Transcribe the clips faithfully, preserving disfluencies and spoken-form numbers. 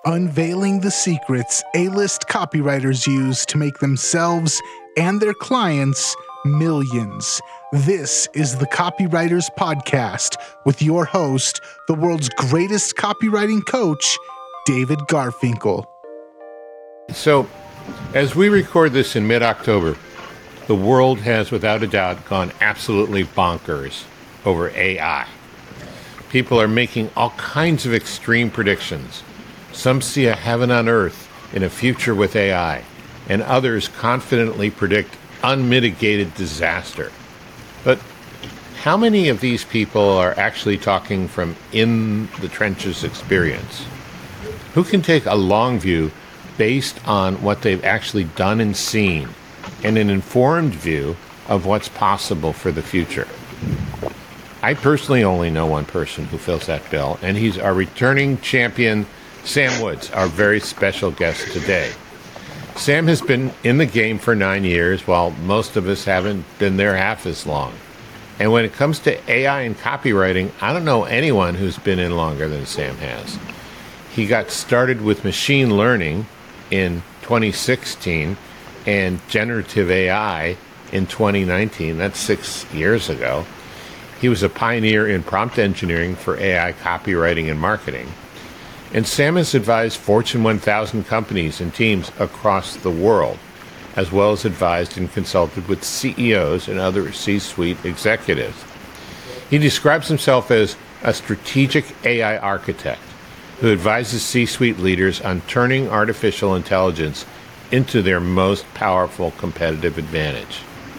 unveiling the secrets A-list copywriters use to make themselves and their clients millions. This is the Copywriters Podcast with your host, the world's greatest copywriting coach, David Garfinkel. So, as we record this in mid-October, the world has without a doubt gone absolutely bonkers over A I. People are making all kinds of extreme predictions. Some see a heaven on earth in a future with A I, and others confidently predict unmitigated disaster. But how many of these people are actually talking from in the trenches experience? Who can take a long view based on what they've actually done and seen, and an informed view of what's possible for the future? I personally only know one person who fills that bill, and he's our returning champion, Sam Woods, our very special guest today. Sam has been in the game for nine years, while most of us haven't been there half as long. And when it comes to A I and copywriting, I don't know anyone who's been in longer than Sam has. He got started with machine learning in twenty sixteen and generative A I in twenty nineteen. That's six years ago. He was a pioneer in prompt engineering for A I copywriting and marketing. And Sam has advised Fortune one thousand companies and teams across the world, as well as advised and consulted with C E Os and other C-suite executives. He describes himself as a strategic A I architect who advises C-suite leaders on turning artificial intelligence into their most powerful competitive advantage.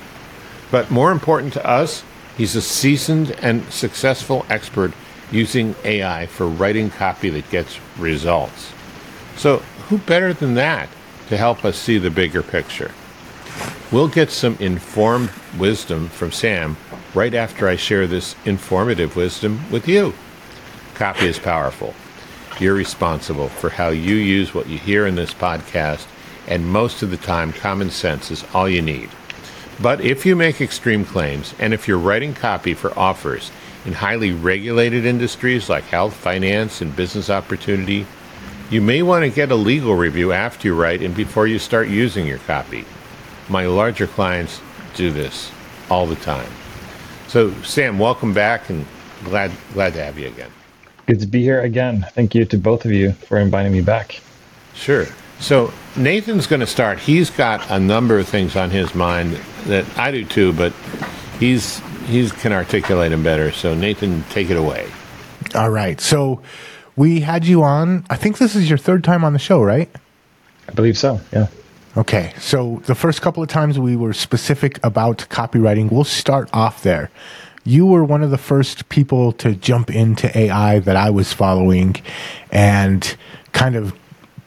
But more important to us, he's a seasoned and successful expert using A I for writing copy that gets results. So who better than that to help us see the bigger picture? We'll get some informed wisdom from Sam right after I share this informative wisdom with you. Copy is powerful. You're responsible for how you use what you hear in this podcast, and most of the time, common sense is all you need. But if you make extreme claims, and if you're writing copy for offers in highly regulated industries like health, finance, and business opportunity, you may want to get a legal review after you write and before you start using your copy. My larger clients do this all the time. So, Sam, welcome back, and glad glad to have you again. Good to be here again. Thank you to both of you for inviting me back. Sure. So Nathan's going to start. He's got a number of things on his mind that I do too, but he's he can articulate them better. So Nathan, take it away. All right. So we had you on. I think this is your third time on the show, right? I believe so, yeah. Okay. So the first couple of times we were specific about copywriting. We'll start off there. You were one of the first people to jump into A I that I was following and kind of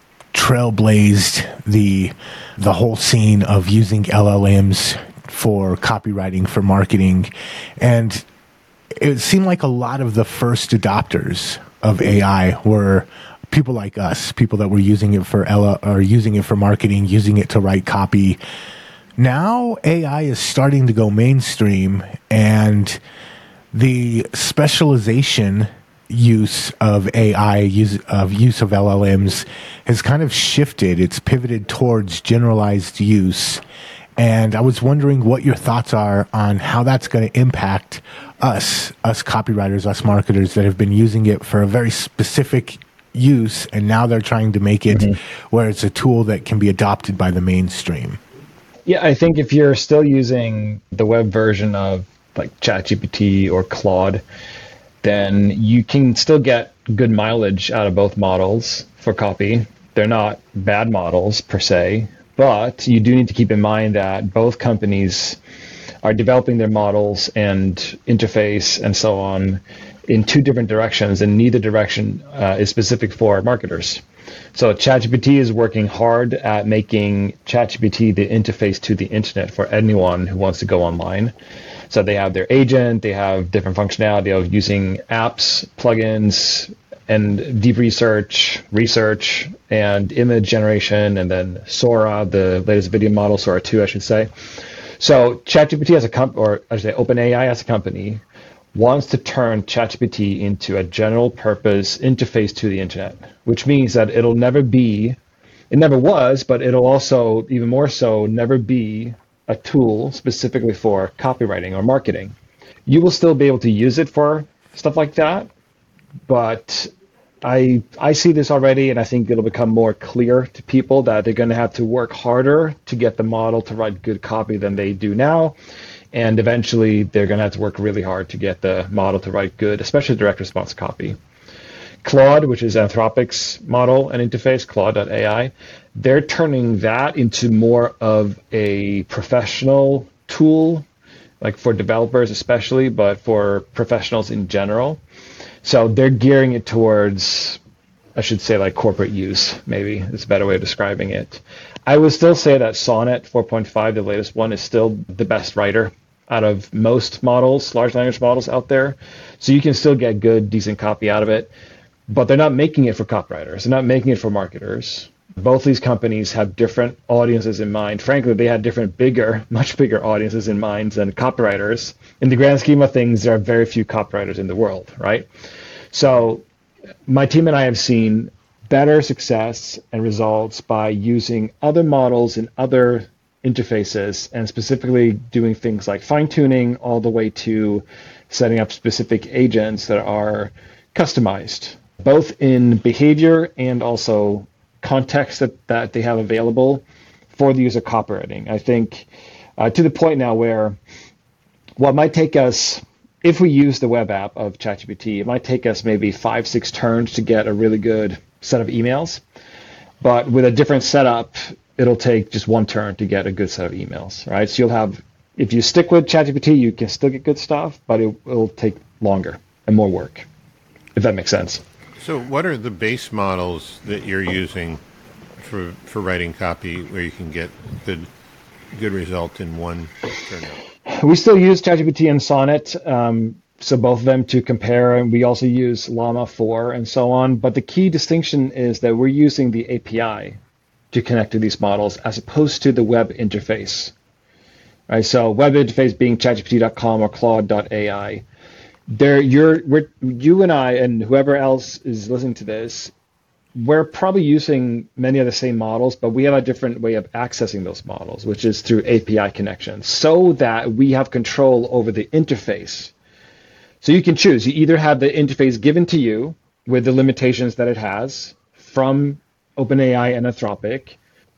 trailblazed the the whole scene of using L L Ms for copywriting, for marketing. And it seemed like a lot of the first adopters of A I were people like us, people that were using it for L or using it for marketing, using it to write copy. Now A I is starting to go mainstream, and the specialization use of A I, use of use of L L Ms has kind of shifted. It's pivoted towards generalized use. And I was wondering what your thoughts are on how that's going to impact us, us copywriters, us marketers that have been using it for a very specific use, and now they're trying to make it mm-hmm. where it's a tool that can be adopted by the mainstream. Yeah, I think if you're still using the web version of like ChatGPT or Claude, then you can still get good mileage out of both models for copy. They're not bad models per se, but you do need to keep in mind that both companies are developing their models and interface and so on in two different directions, and neither direction uh, is specific for marketers. So ChatGPT is working hard at making ChatGPT the interface to the internet for anyone who wants to go online. So they have their agent, they have different functionality of using apps, plugins, and deep research, research, and image generation, and then Sora, the latest video model, Sora two, I should say. So ChatGPT as a company, or I should say OpenAI as a company, wants to turn ChatGPT into a general purpose interface to the internet, which means that it'll never be, it never was, but it'll also, even more so, never be a tool specifically for copywriting or marketing. You will still be able to use it for stuff like that, but I I see this already, and I think it'll become more clear to people that they're going to have to work harder to get the model to write good copy than they do now. And eventually, they're going to have to work really hard to get the model to write good, especially direct response copy. Claude, which is Anthropic's model and interface, Claude dot A I, they're turning that into more of a professional tool, like for developers especially, but for professionals in general. So they're gearing it towards, I should say, like corporate use, maybe is a better way of describing it. I would still say that Sonnet four point five, the latest one, is still the best writer out of most models, large language models out there. So you can still get good, decent copy out of it, but they're not making it for copywriters. They're not making it for marketers. Both these companies have different audiences in mind. Frankly, they had different, bigger, much bigger audiences in mind than copywriters. In the grand scheme of things, there are very few copywriters in the world, right? So my team and I have seen better success and results by using other models in other interfaces, and specifically doing things like fine-tuning all the way to setting up specific agents that are customized, both in behavior and also context that, that they have available for the user copywriting. I think uh, to the point now where what might take us, if we use the web app of ChatGPT, it might take us maybe five, six turns to get a really good set of emails. But with a different setup, it'll take just one turn to get a good set of emails, right? So you'll have, if you stick with ChatGPT, you can still get good stuff, but it will take longer and more work, if that makes sense. So what are the base models that you're using for for writing copy where you can get good good result in one turnout? We still use ChatGPT and Sonnet, um, so both of them to compare, and we also use Llama four and so on. But the key distinction is that we're using the A P I to connect to these models as opposed to the web interface. Right? So web interface being ChatGPT dot com or Claude dot A I. There, you're, we're, you and I and whoever else is listening to this, we're probably using many of the same models, but we have a different way of accessing those models, which is through A P I connections, so that we have control over the interface. So you can choose. You either have the interface given to you with the limitations that it has from OpenAI and Anthropic,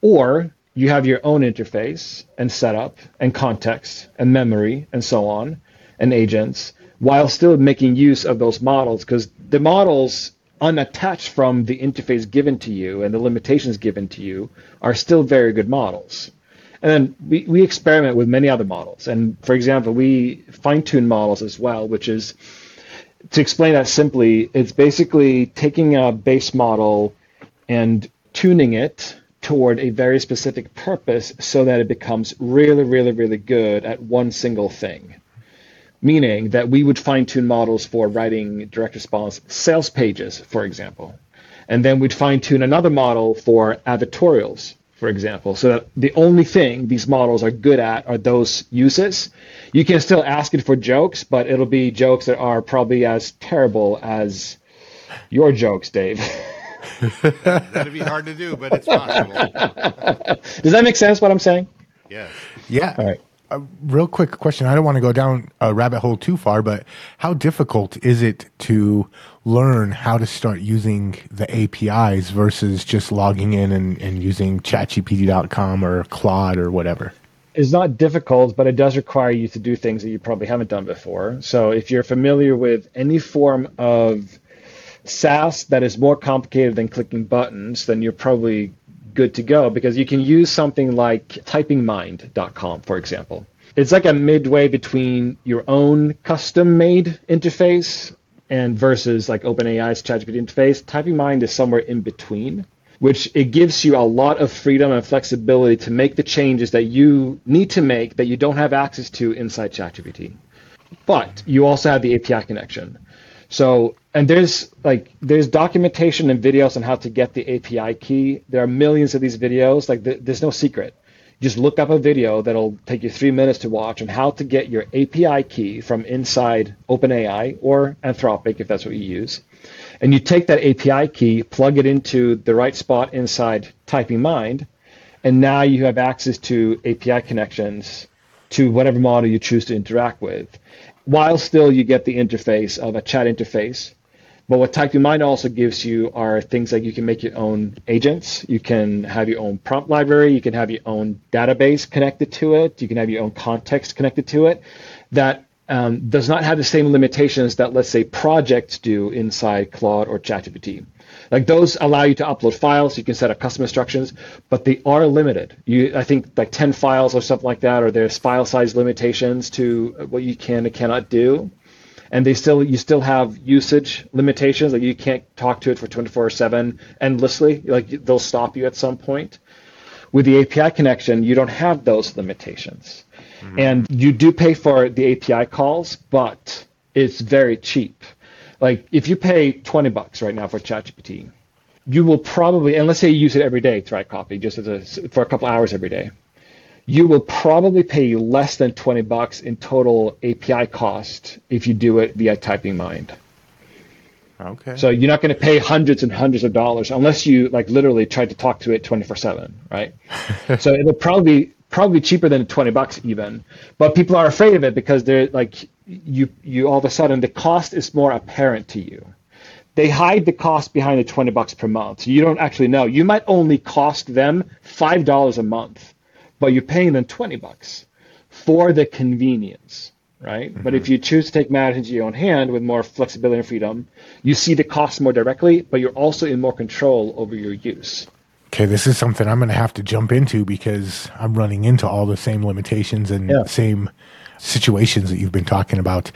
or you have your own interface and setup and context and memory and so on, and agents, while still making use of those models, because the models unattached from the interface given to you and the limitations given to you are still very good models. And then we, we experiment with many other models. And for example, we fine-tune models as well, which is, to explain that simply, it's basically taking a base model and tuning it toward a very specific purpose so that it becomes really, really, really good at one single thing. Meaning that we would fine-tune models for writing direct response sales pages, for example. And then we'd fine-tune another model for advertorials, for example, so that the only thing these models are good at are those uses. You can still ask it for jokes, but it'll be jokes that are probably as terrible as your jokes, Dave. That'd be hard to do, but it's possible. Does that make sense, what I'm saying? Yes. Yeah. All right. A real quick question. I don't want to go down a rabbit hole too far, but how difficult is it to learn how to start using the A P Is versus just logging in and, and using ChatGPT dot com or Claude or whatever? It's not difficult, but it does require you to do things that you probably haven't done before. So if you're familiar with any form of SaaS that is more complicated than clicking buttons, then you're probably good to go, because you can use something like typing mind dot com, for example. It's like a midway between your own custom-made interface and versus like OpenAI's ChatGPT interface. TypingMind is somewhere in between, which it gives you a lot of freedom and flexibility to make the changes that you need to make that you don't have access to inside ChatGPT. But you also have the A P I connection. So, and there's like there's documentation and videos on how to get the A P I key. There are millions of these videos. Like th- there's no secret. Just look up a video that'll take you three minutes to watch on how to get your A P I key from inside OpenAI or Anthropic, if that's what you use. And you take that A P I key, plug it into the right spot inside TypingMind, and now you have access to A P I connections to whatever model you choose to interact with, while still you get the interface of a chat interface. But what TypingMind also gives you are things like you can make your own agents, you can have your own prompt library, you can have your own database connected to it, you can have your own context connected to it, that um, does not have the same limitations that, let's say, projects do inside Claude or ChatGPT. Like those allow you to upload files, you can set up custom instructions, but they are limited. You, I think like ten files or something like that, or there's file size limitations to what you can and cannot do. And they still, you still have usage limitations, like you can't talk to it for twenty-four seven endlessly, like they'll stop you at some point. With the A P I connection, you don't have those limitations. Mm-hmm. And you do pay for the A P I calls, but it's very cheap. Like if you pay twenty bucks right now for ChatGPT, you will probably, and let's say you use it every day to write copy, just as a, for a couple hours every day, you will probably pay less than twenty bucks in total A P I cost if you do it via TypingMind. Okay. So you're not going to pay hundreds and hundreds of dollars unless you like literally try to talk to it twenty-four seven, right? So it'll probably probably cheaper than twenty bucks even. But people are afraid of it because they're like you you all of a sudden the cost is more apparent to you. They hide the cost behind the twenty bucks per month. So you don't actually know. You might only cost them five dollars a month, but you're paying them twenty bucks for the convenience, right? Mm-hmm. But if you choose to take matters into your own hand with more flexibility and freedom, you see the cost more directly, but you're also in more control over your use. Okay, this is something I'm going to have to jump into because I'm running into all the same limitations and yeah. same situations that you've been talking about.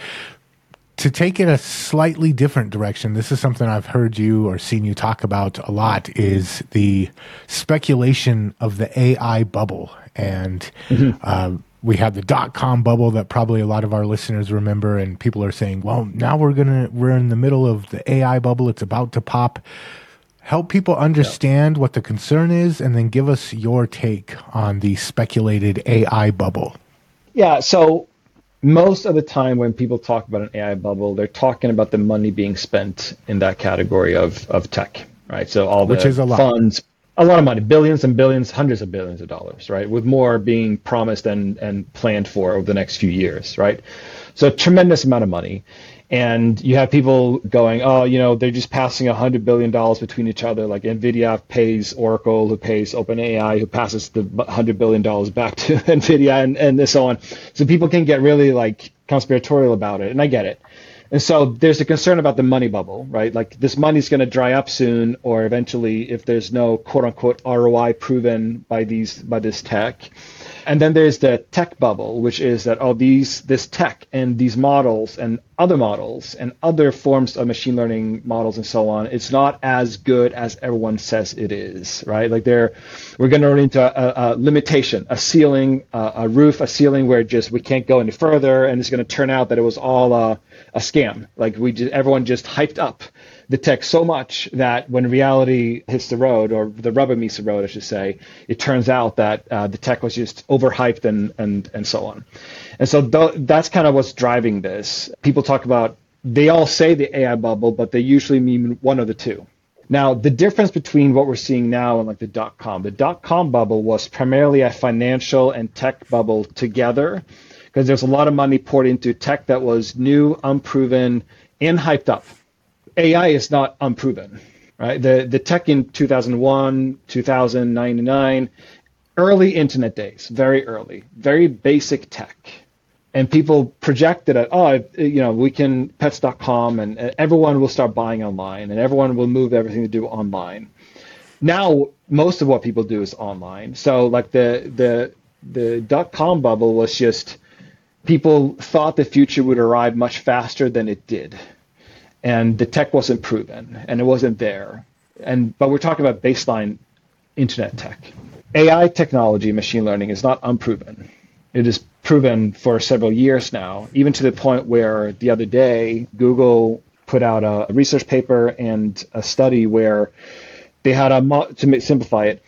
To take it a slightly different direction, this is something I've heard you or seen you talk about a lot, is the speculation of the A I bubble. And mm-hmm. uh, we had the dot-com bubble that probably a lot of our listeners remember, and people are saying, well, now we're gonna we're in the middle of the A I bubble. It's about to pop. Help people understand yeah. what the concern is, and then give us your take on the speculated A I bubble. Yeah, so most of the time when people talk about an A I bubble, they're talking about the money being spent in that category of, of tech, right? So all the Which is a lot. funds, a lot of money, billions and billions, hundreds of billions of dollars, right? With more being promised and, and planned for over the next few years, right? So a tremendous amount of money. And you have people going, oh, you know, they're just passing one hundred billion dollars between each other. Like NVIDIA pays Oracle, who pays OpenAI, who passes the one hundred billion dollars back to NVIDIA, and, and so on. So people can get really like conspiratorial about it, and I get it. And so there's a concern about the money bubble, right? Like this money's going to dry up soon, or eventually if there's no quote unquote R O I proven by these by this tech. And then there's the tech bubble, which is that oh, these this tech and these models and other models and other forms of machine learning models and so on, it's not as good as everyone says it is, right? Like they're we're going to run into a, a limitation, a ceiling, a, a roof, a ceiling where just we can't go any further, and it's going to turn out that it was all a, a scam. Like we just, everyone just hyped up the tech so much that when reality hits the road, or the rubber meets the road, I should say, it turns out that uh, the tech was just overhyped and and and so on. And so th- that's kind of what's driving this. People talk about, they all say the A I bubble, but they usually mean one of the two. Now, the difference between what we're seeing now and like the dot-com, the dot-com bubble was primarily a financial and tech bubble together, because there's a lot of money poured into tech that was new, unproven, and hyped up. A I is not unproven, right? The the tech in two thousand one, two thousand nine, early internet days, very early, very basic tech. And people projected it, oh, you know, we can, pets dot com, and, and everyone will start buying online, and everyone will move everything to do online. Now, most of what people do is online. So like the the the dot-com bubble was just, people thought the future would arrive much faster than it did. And the tech wasn't proven, and it wasn't there. And but we're talking about baseline internet tech. A I technology, machine learning, is not unproven. It is proven for several years now, even to the point where the other day, Google put out a research paper and a study where they had a, to simplify it,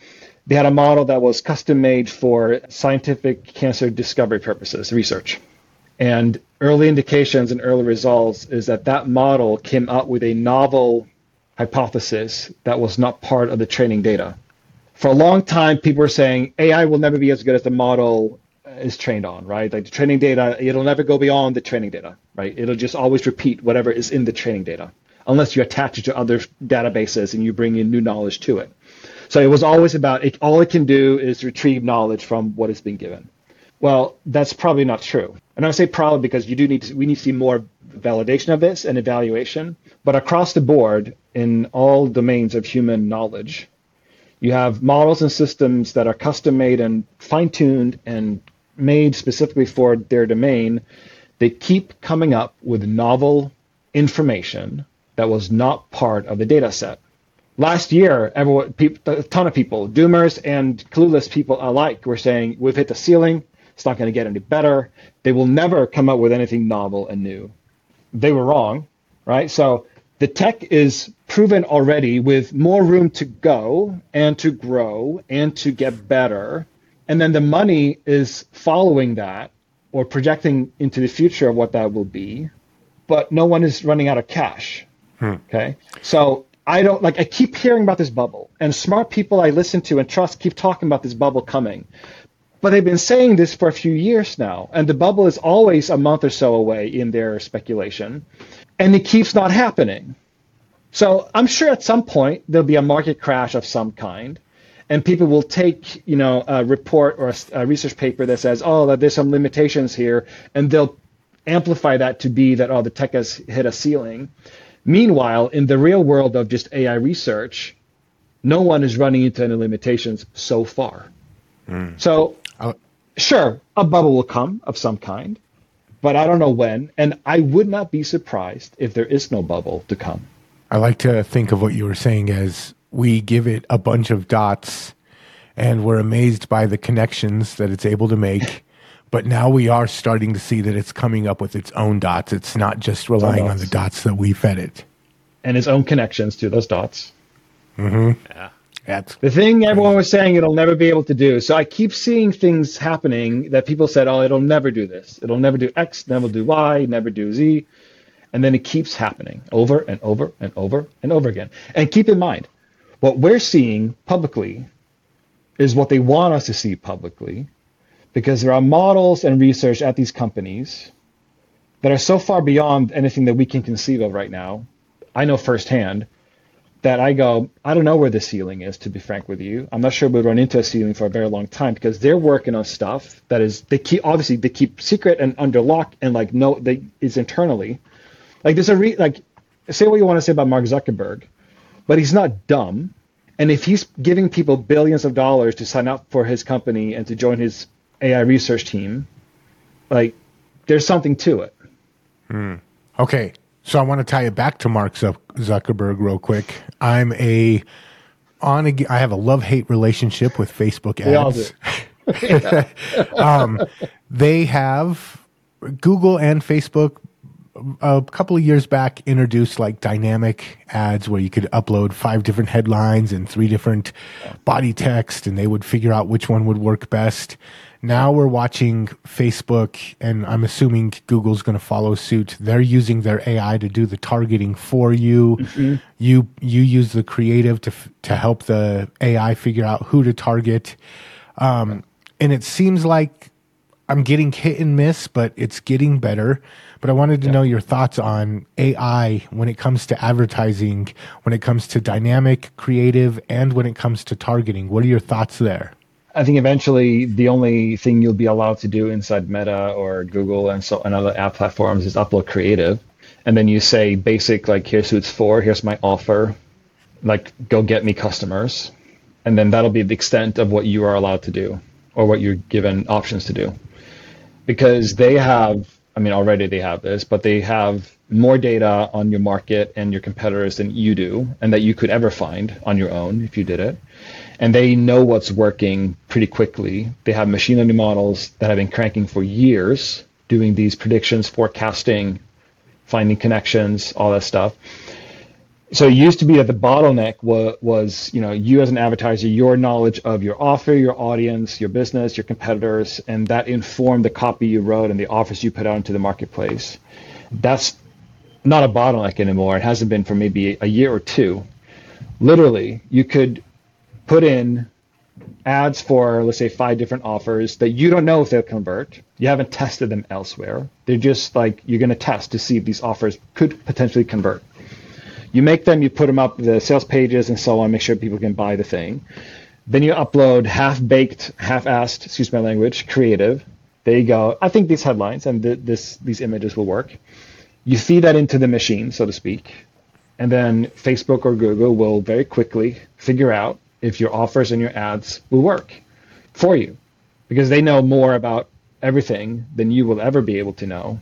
They had a model that was custom made for scientific cancer discovery purposes, research. And early indications and early results is that that model came up with a novel hypothesis that was not part of the training data. For a long time, people were saying A I will never be as good as the model is trained on, right? Like the training data, it'll never go beyond the training data, right? It'll just always repeat whatever is in the training data, unless you attach it to other databases and you bring in new knowledge to it. So it was always about, it, all it can do is retrieve knowledge from what has been given. Well, that's probably not true. And I say probably because you do need to, we need to see more validation of this and evaluation. But across the board, in all domains of human knowledge, you have models and systems that are custom made and fine-tuned and made specifically for their domain. They keep coming up with novel information that was not part of the data set. Last year, everyone, a ton of people, doomers and clueless people alike, were saying, we've hit the ceiling, it's not going to get any better. They will never come up with anything novel and new. They were wrong, right? So the tech is proven already with more room to go and to grow and to get better. And then the money is following that or projecting into the future of what that will be. But no one is running out of cash, hmm. okay? So I don't, like, I keep hearing about this bubble, and smart people I listen to and trust keep talking about this bubble coming. But they've been saying this for a few years now, and the bubble is always a month or so away in their speculation, and it keeps not happening. So I'm sure at some point there'll be a market crash of some kind, and people will take, you know, a report or a, a research paper that says, oh, that there's some limitations here, and they'll amplify that to be that, oh, the tech has hit a ceiling. Meanwhile, in the real world of just A I research, no one is running into any limitations so far. Mm. So, oh. Sure, a bubble will come of some kind, but I don't know when, and I would not be surprised if there is no bubble to come. I like to think of what you were saying as we give it a bunch of dots, and we're amazed by the connections that it's able to make. But now we are starting to see that it's coming up with its own dots. It's not just relying on the dots that we fed it. And its own connections to those dots. Mm-hmm. Yeah. That's the thing everyone was saying it'll never be able to do. So I keep seeing things happening that people said, oh, it'll never do this. It'll never do X, never do Y, never do Z. And then it keeps happening over and over and over and over again. And keep in mind, what we're seeing publicly is what they want us to see publicly. Because there are models and research at these companies that are so far beyond anything that we can conceive of right now. I know firsthand that I go, I don't know where the ceiling is, to be frank with you. I'm not sure we'll run into a ceiling for a very long time because they're working on stuff that is, they keep, obviously they keep secret and under lock and like, no, they is internally. Like there's a, re, like, say what you want to say about Mark Zuckerberg, but he's not dumb. And if he's giving people billions of dollars to sign up for his company and to join his A I research team, like there's something to it. Hmm. Okay, so I want to tie it back to Mark Zuckerberg real quick. I'm a on a, I have a love-hate relationship with Facebook ads. We all do. um, they have Google and Facebook a couple of years back introduced like dynamic ads where you could upload five different headlines and three different body text, and they would figure out which one would work best. Now we're watching Facebook, and I'm assuming Google's going to follow suit. They're using their A I to do the targeting for you. Mm-hmm. You you use the creative to to help the A I figure out who to target. Um, and it seems like I'm getting hit and miss, but it's getting better. But I wanted to yeah. know your thoughts on A I when it comes to advertising, when it comes to dynamic, creative, and when it comes to targeting. What are your thoughts there? I think eventually the only thing you'll be allowed to do inside Meta or Google and so and other app platforms is upload creative. And then you say basic, like here's who it's for, here's my offer, like go get me customers. And then that'll be the extent of what you are allowed to do or what you're given options to do. Because they have, I mean, already they have this, but they have more data on your market and your competitors than you do, and that you could ever find on your own if you did it. And they know what's working pretty quickly. They have machine learning models that have been cranking for years, doing these predictions, forecasting, finding connections, all that stuff. so it used to be that the bottleneck was, was, you know, you as an advertiser, your knowledge of your offer, your audience, your business, your competitors, and that informed the copy you wrote and the offers you put out into the marketplace. That's not a bottleneck anymore. It hasn't been for maybe a year or two. Literally, you could put in ads for, let's say, five different offers that you don't know if they'll convert. You haven't tested them elsewhere. They're just like, you're going to test to see if these offers could potentially convert. You make them, you put them up, the sales pages and so on, make sure people can buy the thing. Then you upload half-baked, half-assed, excuse my language, creative. There you go. I think these headlines and th- this these images will work. You feed that into the machine, so to speak, and then Facebook or Google will very quickly figure out if your offers and your ads will work for you, because they know more about everything than you will ever be able to know.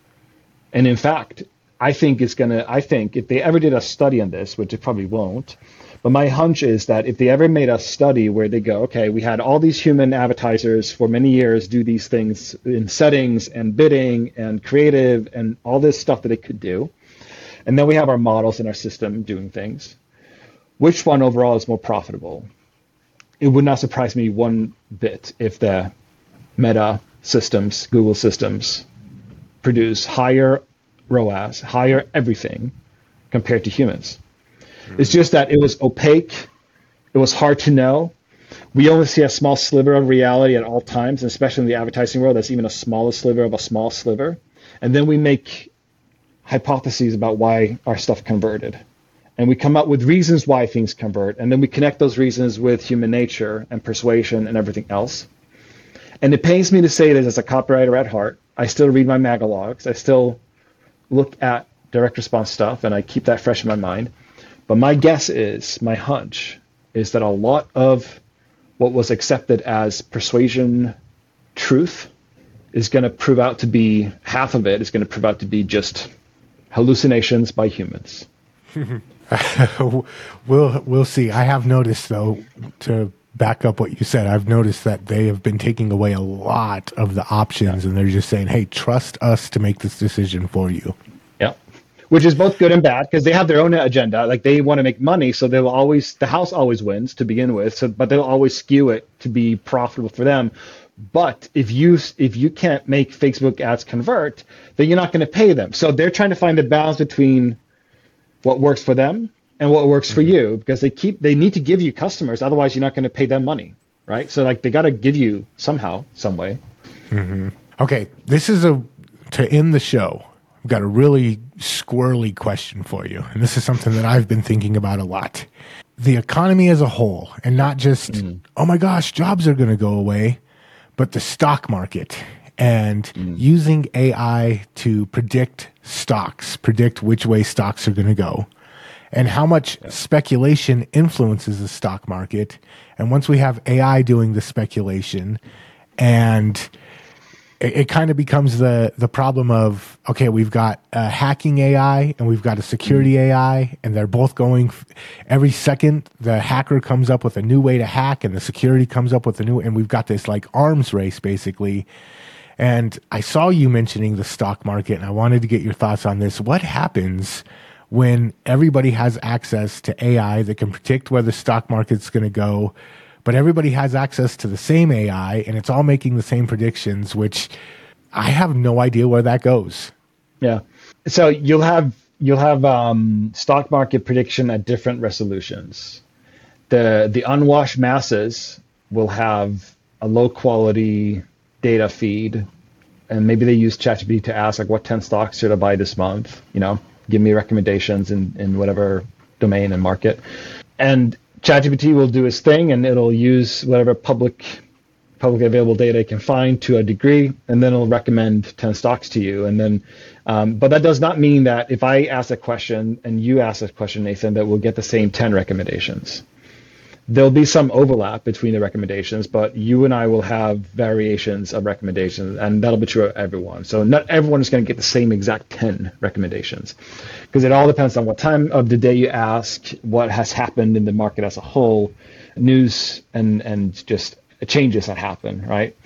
And in fact, I think it's gonna. I think if they ever did a study on this, which it probably won't, but my hunch is that if they ever made a study where they go, okay, we had all these human advertisers for many years do these things in settings and bidding and creative and all this stuff that it could do, and then we have our models in our system doing things. Which one overall is more profitable? It would not surprise me one bit if the Meta systems, Google systems, produce higher R O A S, higher everything compared to humans. Mm-hmm. It's just that it was opaque. It was hard to know. We only see a small sliver of reality at all times, and especially in the advertising world, that's even a smaller sliver of a small sliver. And then we make hypotheses about why our stuff converted. And we come up with reasons why things convert, and then we connect those reasons with human nature and persuasion and everything else. And it pains me to say this as a copywriter at heart. I still read my Magalogs. I still look at direct response stuff, and I keep that fresh in my mind. But my guess is, my hunch, is that a lot of what was accepted as persuasion truth is going to prove out to be, half of it is going to prove out to be just hallucinations by humans. we'll we'll see. I have noticed, though, to back up what you said, I've noticed that they have been taking away a lot of the options, yeah. And they're just saying, hey, trust us to make this decision for you. Yeah, which is both good and bad, because they have their own agenda. Like, they want to make money, so they'll always, the house always wins to begin with, so but they'll always skew it to be profitable for them. But if you if you can't make Facebook ads convert, then you're not going to pay them. So they're trying to find a balance between what works for them and what works for you, because they keep they need to give you customers, otherwise you're not going to pay them money, right? So like they got to give you somehow, some way. Mm-hmm. Okay, this is a to end the show. I've got a really squirrely question for you, and this is something that I've been thinking about a lot. The economy as a whole, and not just mm. oh my gosh, jobs are going to go away, but the stock market and mm. using A I to predict stocks, predict which way stocks are going to go, and how much yeah. speculation influences the stock market. And once we have A I doing the speculation, and it, it kind of becomes the, the problem of, okay, we've got a hacking A I and we've got a security mm. A I, and they're both going every second. The hacker comes up with a new way to hack, and the security comes up with a new, and we've got this like arms race basically. And I saw you mentioning the stock market, and I wanted to get your thoughts on this. What happens when everybody has access to A I that can predict where the stock market's going to go, but everybody has access to the same A I, and it's all making the same predictions, which I have no idea where that goes. Yeah. So you'll have you'll have um, stock market prediction at different resolutions. The the unwashed masses will have a low quality data feed, and maybe they use ChatGPT to ask like, what ten stocks should I buy this month? You know, give me recommendations in, in whatever domain and market. And ChatGPT will do its thing, and it'll use whatever public publicly available data it can find to a degree, and then it'll recommend ten stocks to you. And then, um, but that does not mean that if I ask a question and you ask a question, Nathan, that we'll get the same ten recommendations. There'll be some overlap between the recommendations, but you and I will have variations of recommendations, and that'll be true of everyone. So not everyone is going to get the same exact ten recommendations, because it all depends on what time of the day you ask, what has happened in the market as a whole, news, and, and just changes that happen, right?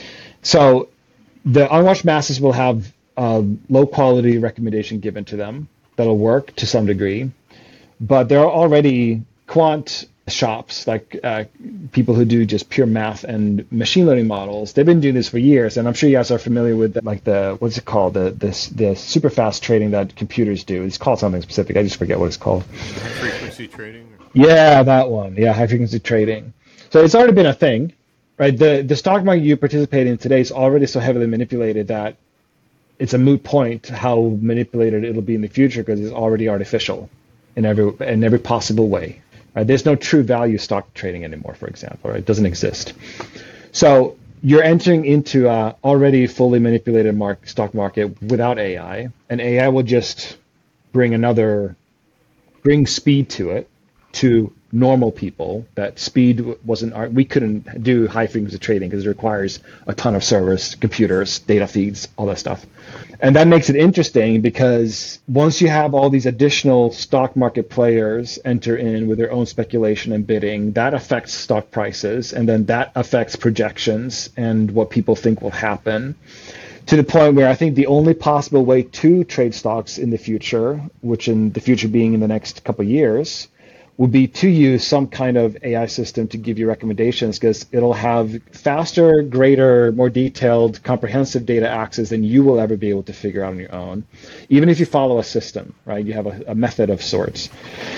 So the unwashed masses will have a low quality recommendation given to them that'll work to some degree. But there are already quant shops, like uh, people who do just pure math and machine learning models. They've been doing this for years, and I'm sure you guys are familiar with like the what's it called, the this the super fast trading that computers do. It's called something specific. I just forget what it's called. High frequency trading. Yeah, that one. Yeah, high frequency trading. So it's already been a thing, right? The the stock market you participate in today is already so heavily manipulated that it's a moot point how manipulated it'll be in the future because it's already artificial in every in every possible way. Right? There's no true value stock trading anymore, for example. Right? It doesn't exist. So you're entering into a already fully manipulated mark, stock market without A I, and A I will just bring another, bring speed to it, to normal people. That speed wasn't, we couldn't do high frequency trading because it requires a ton of servers, computers, data feeds, all that stuff. And that makes it interesting because once you have all these additional stock market players enter in with their own speculation and bidding, that affects stock prices, and then that affects projections and what people think will happen, to the point where I think the only possible way to trade stocks in the future, which in the future being in the next couple of years, would be to use some kind of A I system to give you recommendations, because it'll have faster, greater, more detailed, comprehensive data access than you will ever be able to figure out on your own. Even if you follow a system, right? You have a, a method of sorts.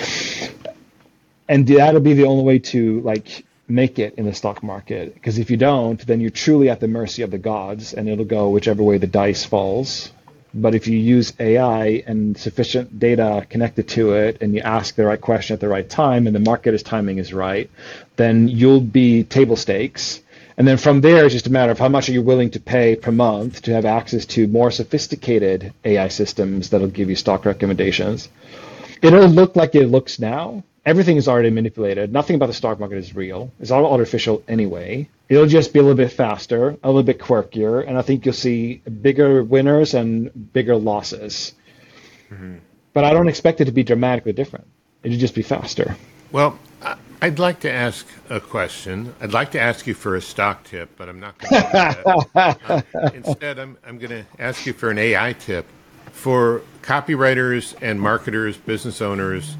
And that'll be the only way to like make it in the stock market. Because if you don't, then you're truly at the mercy of the gods, and it'll go whichever way the dice falls. But if you use A I and sufficient data connected to it, and you ask the right question at the right time, and the market's timing is right, then you'll be table stakes. And then from there, it's just a matter of how much are you willing to pay per month to have access to more sophisticated A I systems that'll give you stock recommendations. It'll look like it looks now. Everything is already manipulated. Nothing about the stock market is real. It's all artificial anyway. It'll just be a little bit faster, a little bit quirkier, and I think you'll see bigger winners and bigger losses. Mm-hmm. But I don't expect it to be dramatically different. It'll just be faster. Well, I'd like to ask a question. I'd like to ask you for a stock tip, but I'm not going to do that. uh, instead, I'm, I'm going to ask you for an A I tip for copywriters and marketers, business owners,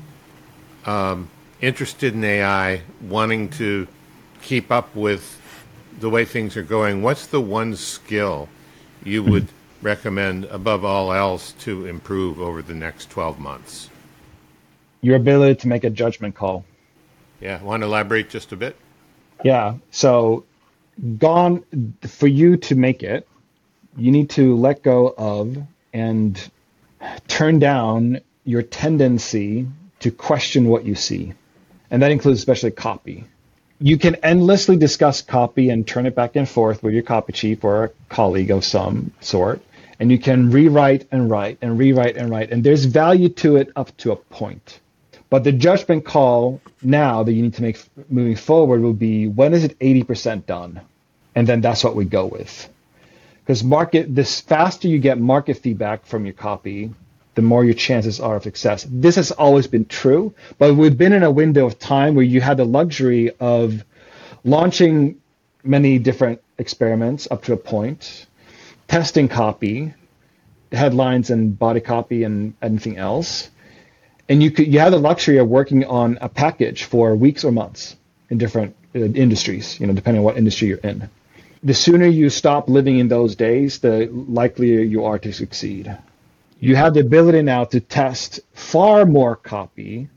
um, interested in A I, wanting to keep up with the way things are going. What's the one skill you would recommend above all else to improve over the next twelve months? Your ability to make a judgment call. Yeah, want to elaborate just a bit? Yeah, so gone for you to make it, you need to let go of and turn down your tendency to question what you see. And that includes especially copy. You can endlessly discuss copy and turn it back and forth with your copy chief or a colleague of some sort. And you can rewrite and write and rewrite and write. And there's value to it up to a point. But the judgment call now that you need to make moving forward will be, when is it eighty percent done? And then that's what we go with. Because market, this faster you get market feedback from your copy, the more your chances are of success. This has always been true, but we've been in a window of time where you had the luxury of launching many different experiments up to a point, testing copy, headlines and body copy and anything else. And you could you had the luxury of working on a package for weeks or months in different uh, industries, you know, depending on what industry you're in. The sooner you stop living in those days, the likelier you are to succeed. You have the ability now to test far more copy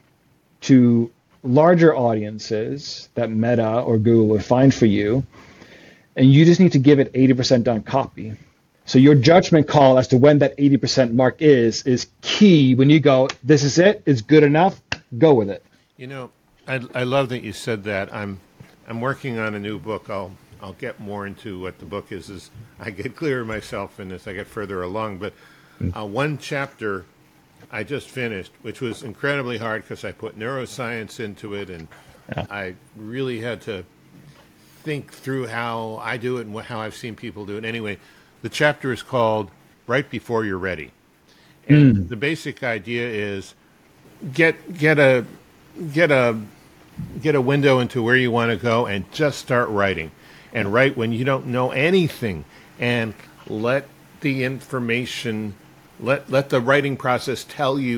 to larger audiences that Meta or Google would find for you, and you just need to give it eighty percent done copy. So your judgment call as to when that eighty percent mark is, is key. When you go, this is it, it's good enough, go with it. You know, I, I love that you said that. I'm I'm working on a new book. I'll I'll get more into what the book is as I get clearer myself and as I get further along. But uh, one chapter I just finished, which was incredibly hard because I put neuroscience into it, and yeah. I really had to think through how I do it and how I've seen people do it. Anyway, the chapter is called Right Before You're Ready. And mm. the basic idea is get get a get a get a window into where you want to go and just start writing. And write when you don't know anything, and let the information let let the writing process tell you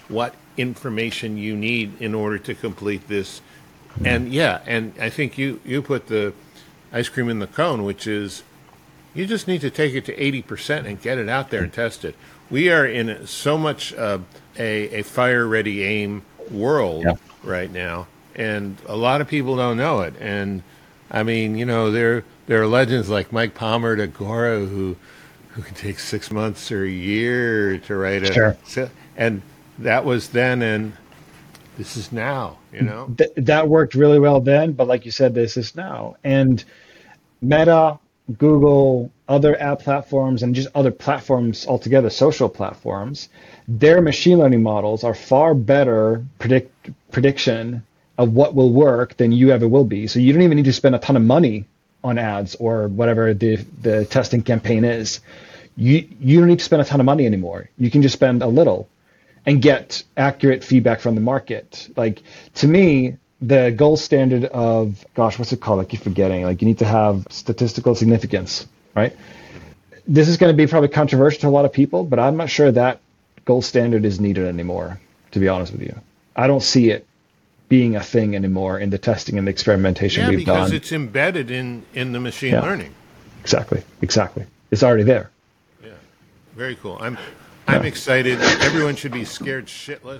what information you need in order to complete this. And yeah, and I think you, you put the ice cream in the cone, which is you just need to take it to eighty percent and get it out there and test it. We are in so much uh, a, a fire-ready aim world yeah. right now, and a lot of people don't know it. And I mean, you know, there there are legends like Mike Palmer at Agora who who can take six months or a year to write a sure. and that was then, and this is now. You know, Th- that worked really well then, but like you said, this is now. And Meta, Google, other app platforms, and just other platforms altogether, social platforms, their machine learning models are far better predict prediction of what will work than you ever will be. So you don't even need to spend a ton of money on ads or whatever the the testing campaign is. You you don't need to spend a ton of money anymore. You can just spend a little and get accurate feedback from the market. Like, to me, the gold standard of, gosh, what's it called? I keep forgetting. Like, you need to have statistical significance, right? This is going to be probably controversial to a lot of people, but I'm not sure that gold standard is needed anymore, to be honest with you. I don't see it being a thing anymore in the testing and the experimentation yeah, we've done. Yeah, because it's embedded in, in the machine yeah. learning. Exactly, exactly. It's already there. Yeah, very cool. I'm I'm yeah. excited. Everyone should be scared shitless.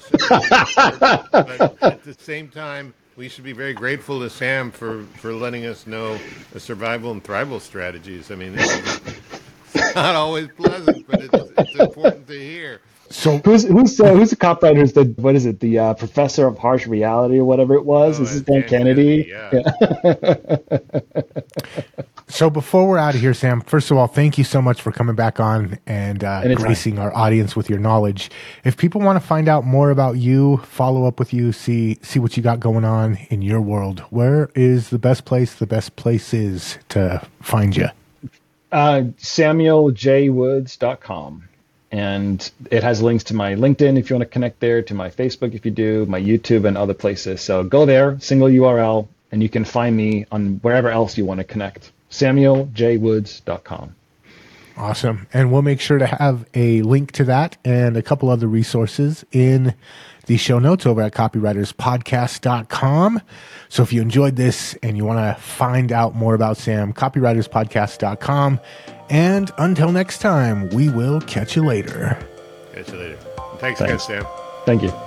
But at the same time, we should be very grateful to Sam for, for letting us know the survival and thrival strategies. I mean, it's not always pleasant, but it's, it's important to hear. So who's who's uh, who's the copywriter? Who's the what is it? The uh, professor of harsh reality or whatever it was. Oh, this is Dan Kennedy. Kennedy yeah. yeah. So before we're out of here, Sam, first of all, thank you so much for coming back on and uh, gracing our audience with your knowledge. If people want to find out more about you, follow up with you, see see what you got going on in your world, where is the best place? The best places to find you? Uh, Samuel J Woods dot com. And it has links to my LinkedIn if you want to connect there, to my Facebook if you do, my YouTube and other places. So go there, single U R L, and you can find me on wherever else you want to connect. Samuel J Woods dot com. Awesome. And we'll make sure to have a link to that and a couple other resources in the show notes over at copywriters podcast dot com. So if you enjoyed this and you want to find out more about Sam, copywriters podcast dot com. And until next time, we will catch you later. Catch you later. Thanks, Thanks. again, Sam. Thank you.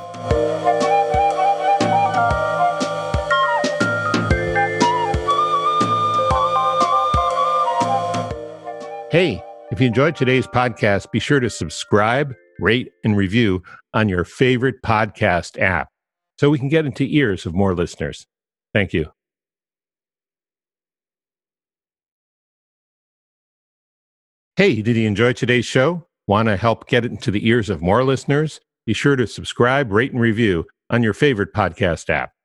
Hey, if you enjoyed today's podcast, be sure to subscribe, rate, and review on your favorite podcast app so we can get into ears of more listeners. Thank you. Hey, did you enjoy today's show? Want to help get it into the ears of more listeners? Be sure to subscribe, rate, and review on your favorite podcast app.